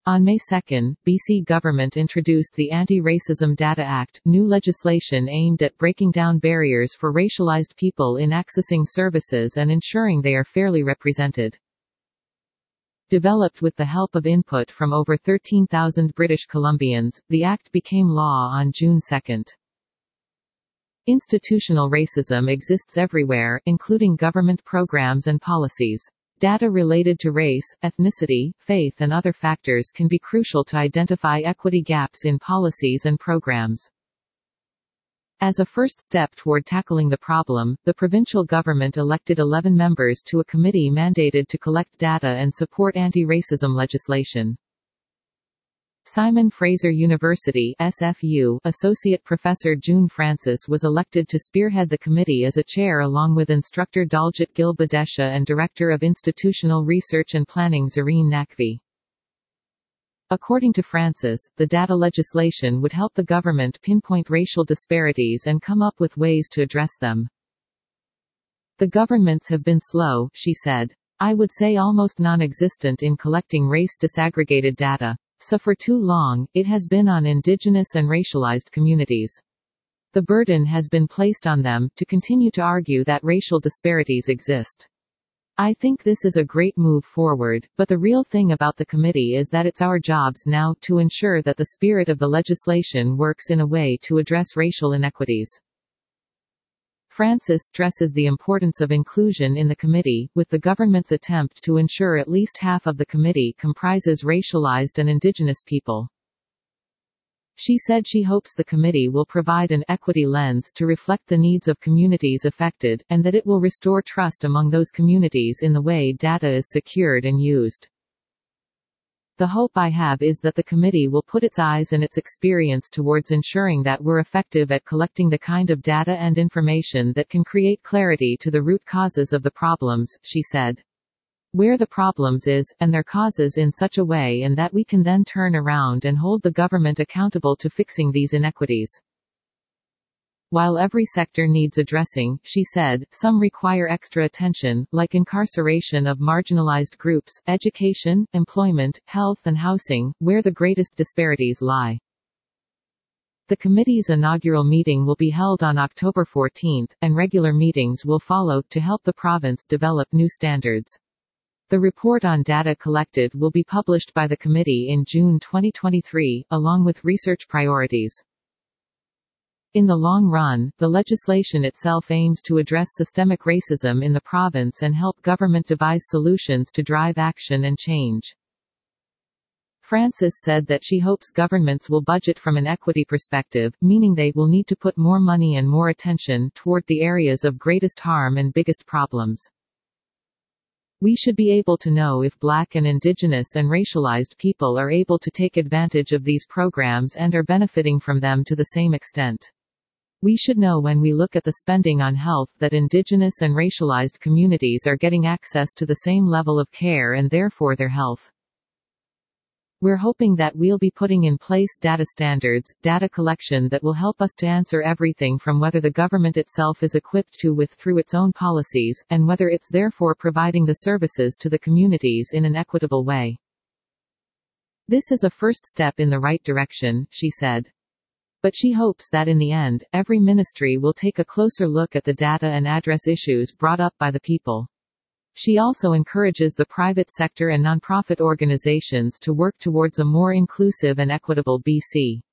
On May 2, BC government introduced the Anti-Racism Data Act, new legislation aimed at breaking down barriers for racialized people in accessing services and ensuring they are fairly represented. Developed with the help of input from over 13,000 British Columbians, the act became law on June 2. Institutional racism exists everywhere, including government programs and policies. Data related to race, ethnicity, faith and other factors can be crucial to identify equity gaps in policies and programs. As a first step toward tackling the problem, the provincial government elected 11 members to a committee mandated to collect data and support anti-racism legislation. Simon Fraser University (SFU) Associate Professor June Francis was elected to spearhead the committee as a chair along with instructor Daljit Gil-Badesha and Director of Institutional Research and Planning Zareen Naqvi. According to Francis, the data legislation would help the government pinpoint racial disparities and come up with ways to address them. The governments have been slow, she said. I would say almost non-existent in collecting race disaggregated data. So for too long, it has been on Indigenous and racialized communities. The burden has been placed on them to continue to argue that racial disparities exist. I think this is a great move forward, but the real thing about the committee is that it's our jobs now to ensure that the spirit of the legislation works in a way to address racial inequities. Francis stresses the importance of inclusion in the committee, with the government's attempt to ensure at least half of the committee comprises racialized and Indigenous people. She said she hopes the committee will provide an equity lens to reflect the needs of communities affected, and that it will restore trust among those communities in the way data is secured and used. The hope I have is that the committee will put its eyes and its experience towards ensuring that we're effective at collecting the kind of data and information that can create clarity to the root causes of the problems, she said. Where the problems is, and their causes in such a way and that we can then turn around and hold the government accountable to fixing these inequities. While every sector needs addressing, she said, some require extra attention, like incarceration of marginalized groups, education, employment, health and housing, where the greatest disparities lie. The committee's inaugural meeting will be held on October 14, and regular meetings will follow, to help the province develop new standards. The report on data collected will be published by the committee in June 2023, along with research priorities. In the long run, the legislation itself aims to address systemic racism in the province and help government devise solutions to drive action and change. Francis said that she hopes governments will budget from an equity perspective, meaning they will need to put more money and more attention toward the areas of greatest harm and biggest problems. We should be able to know if Black and Indigenous and racialized people are able to take advantage of these programs and are benefiting from them to the same extent. We should know when we look at the spending on health that Indigenous and racialized communities are getting access to the same level of care and therefore their health. We're hoping that we'll be putting in place data standards, data collection that will help us to answer everything from whether the government itself is equipped to with through its own policies, and whether it's therefore providing the services to the communities in an equitable way. This is a first step in the right direction, she said. But she hopes that in the end, every ministry will take a closer look at the data and address issues brought up by the people. She also encourages the private sector and nonprofit organizations to work towards a more inclusive and equitable BC.